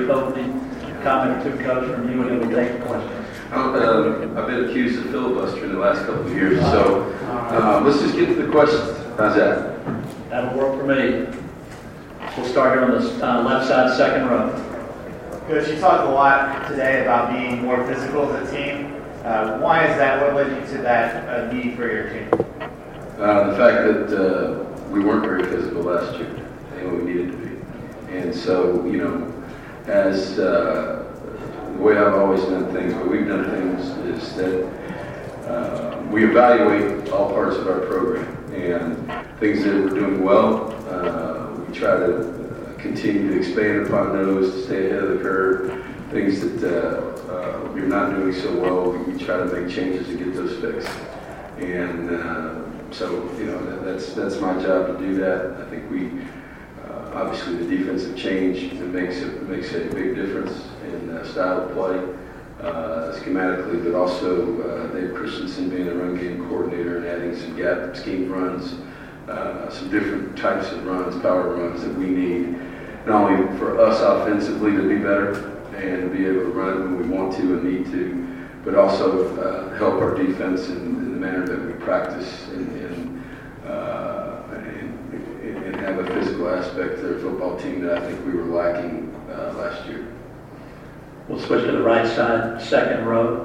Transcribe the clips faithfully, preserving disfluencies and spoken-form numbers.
brief opening comment or two, Coach, from you, and then we'll take questions. Uh, I've been accused of filibustering the last couple of years, so uh, let's just get to the questions. How's that? That'll work for me. We'll start here on the uh, left side, second row. Coach, you talked a lot today about being more physical as a team. Uh, why is that? What led you to that uh, need for your team? Uh, the fact that uh, we weren't very physical last year, and we needed to be. And so, you know, as uh, the way I've always done things, but we've done things is that uh, we evaluate all parts of our program, and things that we're doing well, uh, we try to uh, continue to expand upon those to stay ahead of the curve. Things that uh, uh, we're not doing so well, we, we try to make changes to get those fixed. And uh, so, you know, that, that's that's my job to do that. I think we, uh, obviously the defensive change, it makes, it makes a big difference in uh, style of play, uh, schematically, but also uh, Dave Christensen being a run game coordinator and adding some gap scheme runs, uh, some different types of runs, power runs that we need, not only for us offensively to be better and be able to run it when we want to and need to, but also uh, help our defense in, in the manner that we practice and, and, uh, and, and have a physical aspect to their football team that I think we were lacking uh, last year. We'll switch to the right side, second row.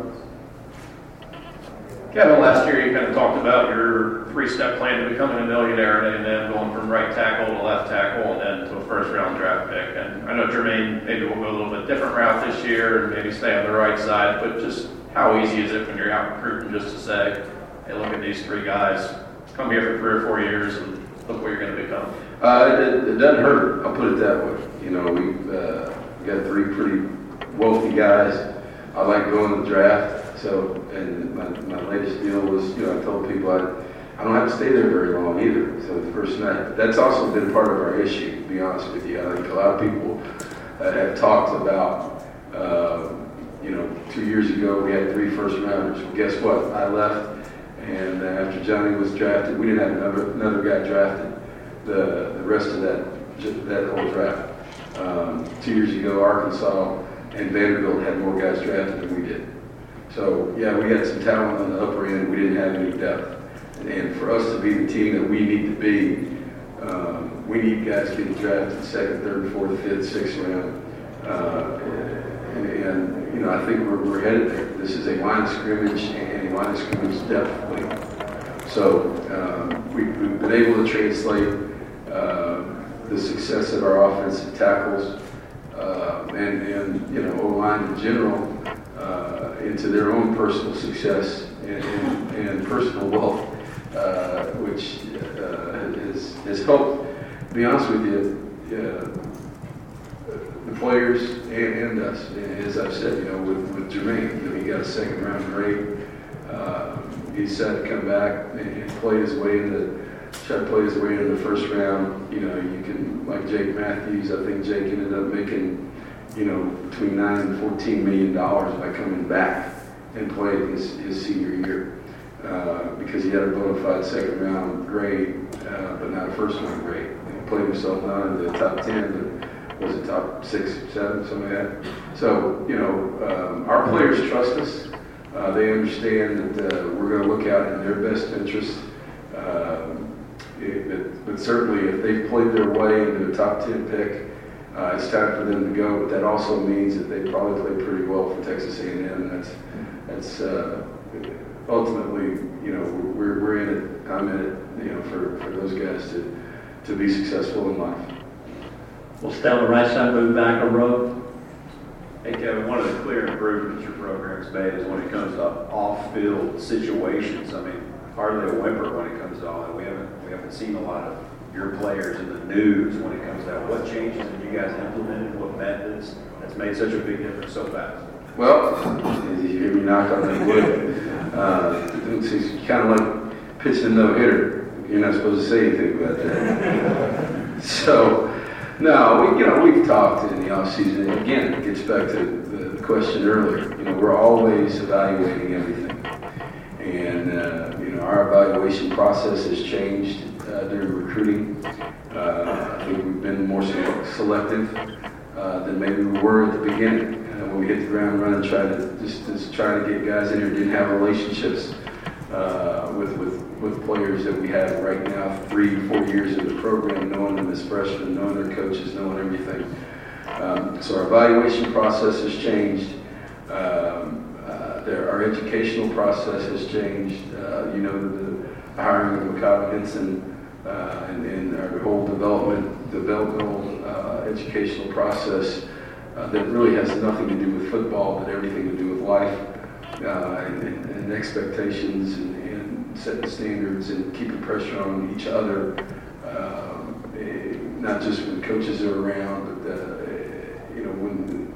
Kevin, last year you kind of talked about your three-step plan to becoming a millionaire and then going from right tackle to left tackle and then to a first-round draft pick. And I know Jermaine maybe will go a little bit different route this year and maybe stay on the right side, but just how easy is it when you're out recruiting just to say, hey, look at these three guys, come here for three or four years and look what you're going to become? Uh, it, it doesn't hurt, I'll put it that way. You know, we've uh, got three pretty wealthy guys. I like going to the draft. So, and my, my latest deal was, you know, I told people I, I don't have to stay there very long either. So the first night, that's also been part of our issue, to be honest with you. I think a lot of people uh, have talked about, uh, you know, two years ago we had three first rounders. Well, guess what? I left, and uh, after Johnny was drafted, we didn't have another another guy drafted the the rest of that that whole draft. Um, two years ago, Arkansas and Vanderbilt had more guys drafted than we did. So, yeah, we had some talent on the upper end. We didn't have any depth. And for us to be the team that we need to be, um, we need guys getting drafted second, third, fourth, fifth, sixth round. Uh, and, and, you know, I think we're, we're headed there. This is a line of scrimmage and a line of scrimmage depth league. So um, we, we've been able to translate uh, the success of our offensive tackles uh, and, and, you know, O-line in general Uh, into their own personal success and, and, and personal wealth, uh, which uh, has, has helped, to be honest with you, uh, the players and, and us. And as I've said, you know, with, with Jermaine, you know, he got a second round grade. Uh, he decided to come back and play his way into, try to play his way into the first round. You know, you can, like Jake Matthews, I think Jake ended up making, you know, between nine and fourteen million dollars by coming back and playing his, his senior year uh, because he had a bona fide second round grade, uh, but not a first round grade. And he played himself not in the top ten, but was it top six, seven, something like that. So, you know, um, our players trust us. Uh, they understand that uh, we're going to look out in their best interest. Um, it, but, but certainly, if they've played their way into a top ten pick, Uh, it's time for them to go, but that also means that they probably played pretty well for Texas A and M, and that's that's uh, ultimately, you know, we're we're in it. I'm in it, you know, for, for those guys to to be successful in life. We'll stay on the right side, move back a row. Hey Kevin, one of the clear improvements your program's made is when it comes to off-field situations. I mean, hardly a whimper when it comes to all that. We haven't we haven't seen a lot of your players in the news when it comes to that. What changes have you guys implemented? What methods that's made such a big difference so fast? Well, you hear me knock on that wood. Uh, it's kind of like pitching a no-hitter. You're not supposed to say anything about that. So, no, we, you know, we've talked in the off-season. And again, it gets back to the question earlier. You know, we're always evaluating everything. And, uh, you know, our evaluation process has changed uh, during recruiting. Uh, I think we've been more selective. Uh, uh, than maybe we were at the beginning. Uh, when we hit the ground running, try to just, just try to get guys in here, didn't have relationships uh, with, with, with players that we have right now, three, four years in the program, knowing them as freshmen, knowing their coaches, knowing everything. Um, so our evaluation process has changed. Um, uh, there, our educational process has changed. Uh, you know, the hiring of Mikhail Henson uh, and, and our whole development, developmental uh, educational process uh, that really has nothing to do with football, but everything to do with life uh, and, and, and expectations and, and setting standards and keeping pressure on each other, um, eh, not just when coaches are around, but uh, you know, when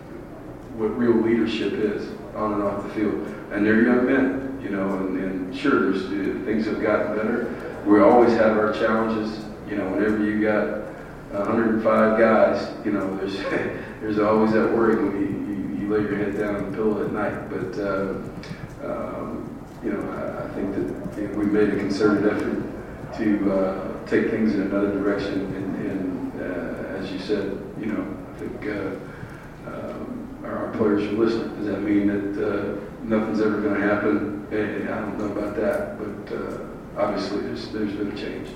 what real leadership is on and off the field. And they're young men, you know, and, and sure, there's uh, things have gotten better. We always have our challenges, you know, whenever you got one hundred five guys, you know, there's there's always that worry when you, you, you lay your head down on the pillow at night. But, uh, um, you know, I, I think that you know, we made a concerted effort to uh, take things in another direction. And, and uh, as you said, you know, I think uh, um, our players should listen. Does that mean that uh, nothing's ever going to happen? And I don't know about that, but uh, obviously there's there's been a change.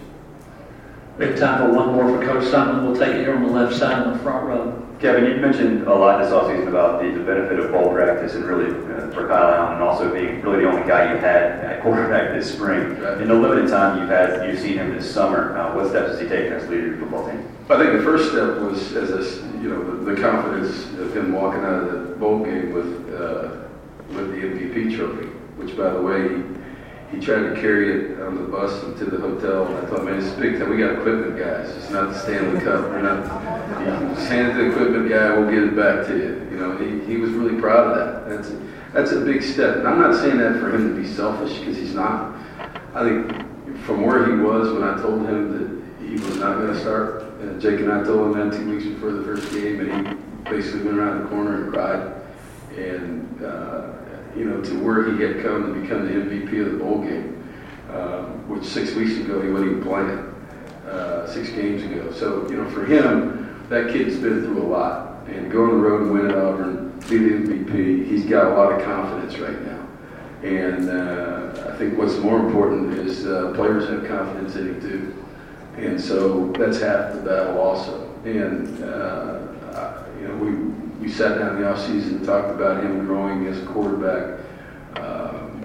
We have time for one more for Coach Sumlin. We'll take it here on the left side on the front row. Kevin, you mentioned a lot this offseason about the, the benefit of bowl practice and really uh, for Kyle Allen and also being really the only guy you had at quarterback this spring. In the limited time you've had, you've seen him this summer, uh, what steps has he taken as leader of your football team? I think the first step was, as a, you know, the, the confidence of him walking out of the bowl game with uh, with the M V P trophy, which, by the way, he, he tried to carry it on the bus into the hotel. And I thought, man, it's big time. We got equipment guys. It's not the Stanley Cup. We're not. You just hand it to the equipment guy. We'll get it back to you. You know, he, he was really proud of that. That's a, that's a big step. And I'm not saying that for him to be selfish, because he's not. I think from where he was when I told him that he was not going to start. Uh, Jake and I told him that two weeks before the first game, and he basically went around the corner and cried. And, uh, you know, to where he had come to become the M V P of the bowl game, uh, which six weeks ago he wasn't even playing, uh, six games ago. So, you know, for him, that kid's been through a lot. And go on the road and win at Auburn, be the M V P, he's got a lot of confidence right now. And uh, I think what's more important is uh, players have confidence in him too. And so that's half the battle also. And, uh, you know, we we sat down in the offseason and talked about him growing as a quarterback, um,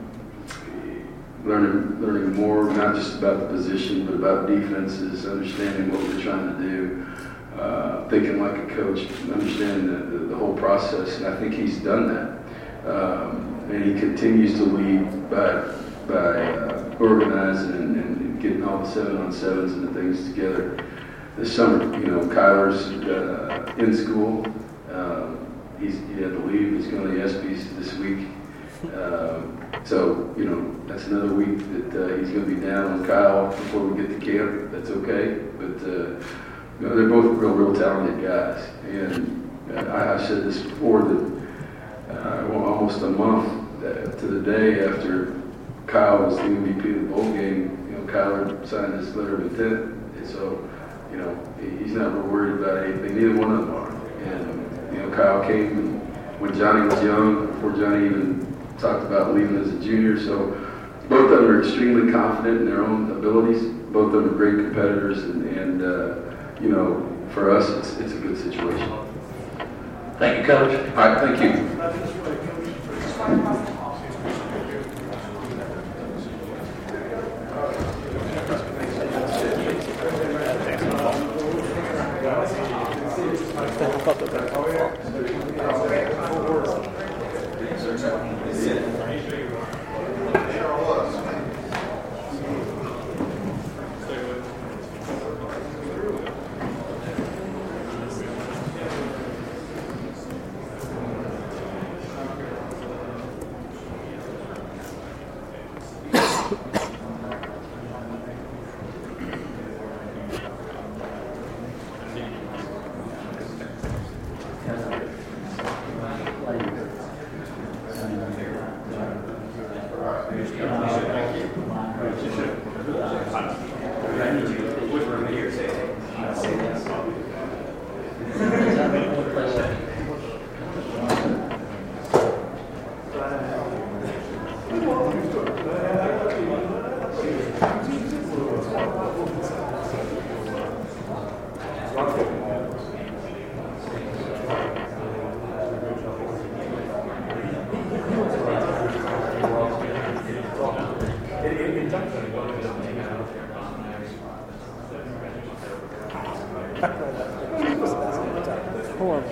learning learning more, not just about the position, but about defenses, understanding what we're trying to do, uh, thinking like a coach, understanding the, the, the whole process. And I think he's done that. Um, and he continues to lead by, by uh, organizing and, and getting all the seven-on-sevens and the things together. This summer, you know, Kyler's uh, in school. Um, he's, he had to leave. He's going to the ESPYs this week. Um, so, you know, that's another week that uh, he's going to be down with Kyle before we get to camp. That's okay. But, uh, you know, they're both real, real talented guys. And uh, I, I've said this before that uh, well, almost a month uh, to the day after Kyle was the M V P of the bowl game, you know, Kyler signed his letter of intent. And so, you know, he, he's not real worried about anything. Neither one of them are. And, you know, Kyle came when Johnny was young, before Johnny even talked about leaving as a junior. So both of them are extremely confident in their own abilities. Both of them are great competitors. And, and uh, you know, for us, it's, it's a good situation. Thank you, Coach. All right, thank you.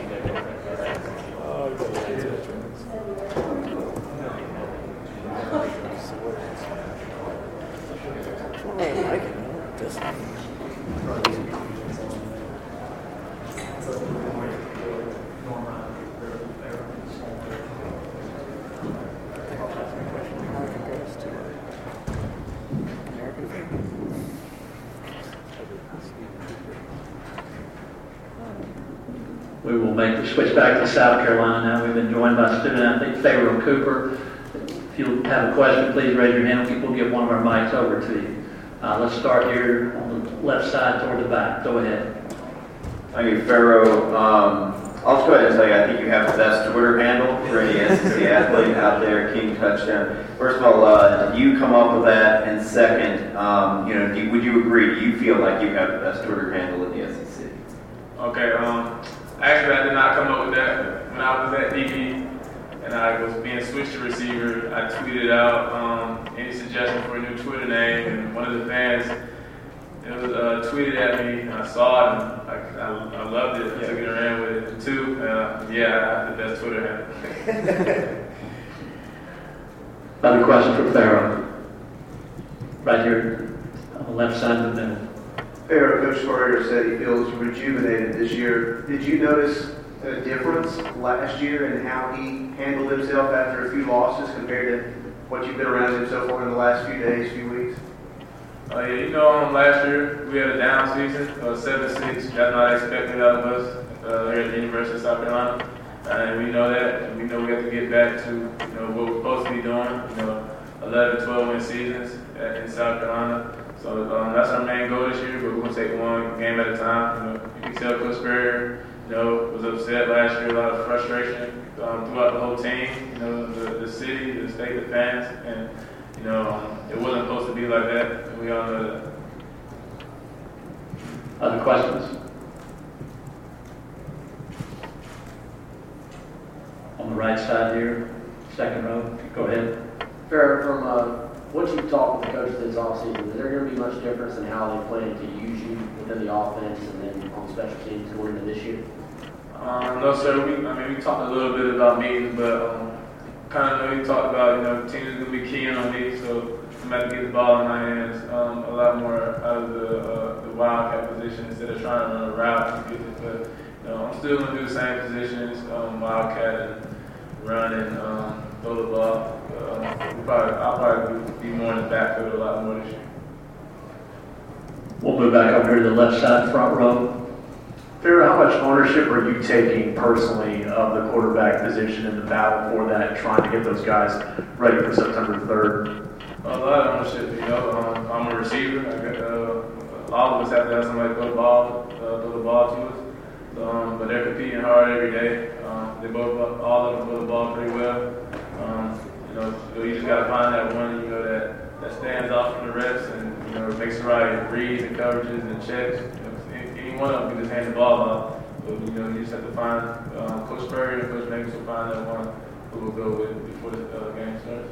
We will make the switch back to South Carolina now. We've been joined by student athlete Pharaoh Cooper. If you have a question, please raise your hand. We'll get one of our mics over to you. Uh, let's start here on the left side toward the back. Go ahead. Thank you, Pharaoh. Um, I'll just go ahead and tell you, I think you have the best Twitter handle for any S E C athlete out there, King Touchdown. First of all, uh, did you come up with that? And second, um, you know, do, would you agree? Do you feel like you have the best Twitter handle in the S E C? Okay, um, actually I did not come up with that. When I was at D B and I was being switched to receiver, I tweeted out um, any suggestion for a new Twitter name, and one of the fans it was uh, tweeted at me. I saw it, and I, I, I loved it. I took it and ran with it. And two, uh, yeah, I have the best Twitter handle. Another question for Pharaoh. Right here on the left side of the middle. Pharaoh, Coach Spurrier said he feels rejuvenated this year. Did you notice a difference last year in how he handled himself after a few losses compared to what you've been around him so far in the last few days, few weeks? Uh, yeah, you know, um, last year we had a down season, uh, seven six. That's not expected out of us uh, here at the University of South Carolina. And we know that, and we know we have to get back to you know what we're supposed to be doing. You know, eleven, twelve win seasons at, in South Carolina. So um, that's our main goal this year. But we're gonna take one game at a time. You know, you can tell Coach Spurrier, you know, was upset last year. A lot of frustration um, throughout the whole team. You know, the, the city, the state, the fans, and you know, um, it wasn't supposed to be like that. And we all know that. Other questions? On the right side here, second row. Go ahead. Pharaoh, from uh, what you've talked with the coaches this offseason, is there going to be much difference in how they plan to use you within the offense and then on special teams going into this year? Um, no, sir. We, I mean, we talked a little bit about me, but um, kind of we talked about, you know, teams are going to be keying on me, so I'm going to get the ball in my hands um, a lot more out of the, uh, the wildcat position instead of trying to run a route. But, you know, I'm still going to do the same positions, um, wildcat and run and um, throw the ball. Uh, we probably, I'll probably be more in the backfield a lot more this year. We'll move back over here to the left side, front row. Pharaoh, how much ownership are you taking personally of the quarterback position in the battle for that, trying to get those guys ready for September third? A lot of ownership, you know. Um, I'm a receiver. I got, uh, all of us have to have somebody throw the ball, uh, throw the ball to us. Um, but they're competing hard every day. Um, they both, all of them throw the ball pretty well. Um, you know, so you just got to find that one, you know, that, that stands out from the rest and, you know, makes the right reads and coverages and checks. You know, any, any one of them can just hand the ball off. But, you know, you just have to find, um, Coach Spurrier and Coach Magus will find that one who will go with before the uh, game starts.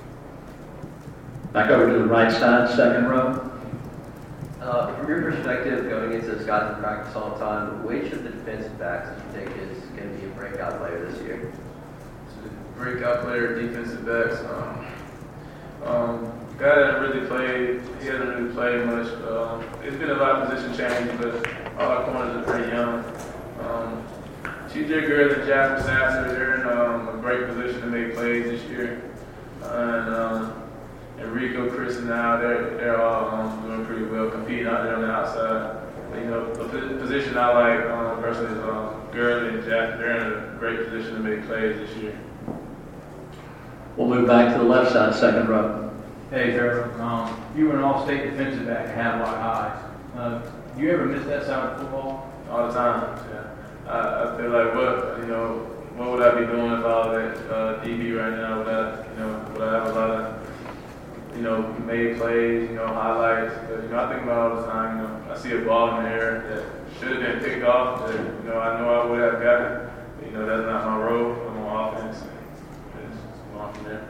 Back over to the right side, second row. Uh, from your perspective, going into this guys in practice all the time, which of the defensive backs do you think is going to be a breakout player this year? Breakout player, defensive backs. Um, um, guy that hasn't really played, he hasn't really played much. Um, it's been a lot of position changes, but all our corners are pretty young. Um, T J Gurley and Jasper Sasser, they're in um, a great position to make plays this year. And um, Enrico, Chris, and now they're they're all um, doing pretty well, competing out there on the outside. But, you know, the position I like um, personally is um, Gurley and Jack. They're in a great position to make plays this year. We'll move back to the left side, second row. Hey, Pharaoh. Um, you were an all-state defensive back and had a lot of highs. Uh, do you ever miss that side of football? All the time. Yeah. I, I feel like what you know, what would I be doing if I was at uh, D B right now? Would I, you know, would I have a lot of you know, made plays, you know, highlights. But, you know, I think about all the time, you know, I see a ball in the air that should have been picked off, that, you know, I know I would have got it. But, you know, that's not my role. I'm on offense. And it's just going from there.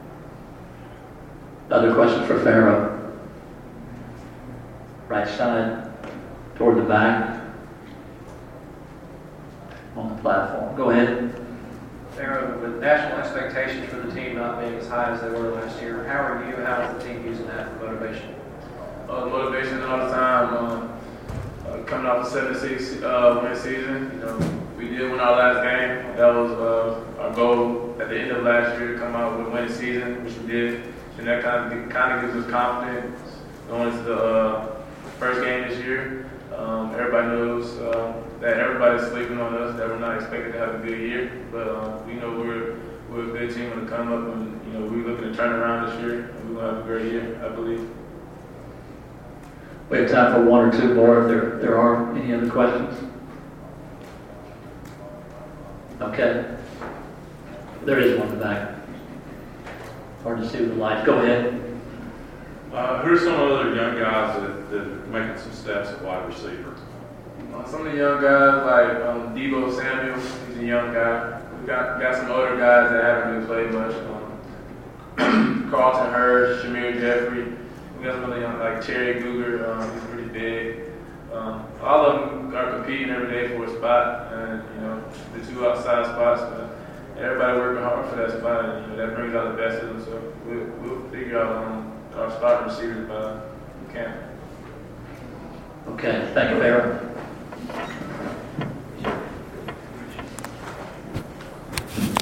Another question for Pharaoh. Right side, toward the back, on the platform. out for them. Go ahead. Pharaoh, with national expectations for the team not being as high as they were last year, how are you, how is the team using that for motivation? Uh, motivation all the time. Um, uh, coming off a seven six uh, win season, you know, we did win our last game. That was uh, our goal at the end of last year to come out with a winning season, which we did. And that kind of kind of gives us confidence going into the uh, first game this year. Um, everybody knows uh, that everybody's sleeping on us, that we're not expected to have a good year, but uh, we know we're we're a good team when it come up, and you know we're looking to turn around this year, and we're gonna have a great year, I believe. We have time for one or two more if there, there are any other questions. Okay. There is one in the back. Hard to see with the lights. Go ahead. Uh, who are some other young guys that, that are making some steps at wide receiver? Uh, some of the young guys like um, Debo Samuel, he's a young guy. We got got some older guys that haven't really played much. Um, Carlton Hurst, Shamir Jeffrey. We got some of the young like Terry Guger. Um, he's pretty big. Um, all of them are competing every day for a spot, and you know the two outside spots. But everybody working hard for that spot, and you know that brings out the best of them. So we'll, we'll figure out um, our starting receivers by camp. Okay, thank you, Pharaoh.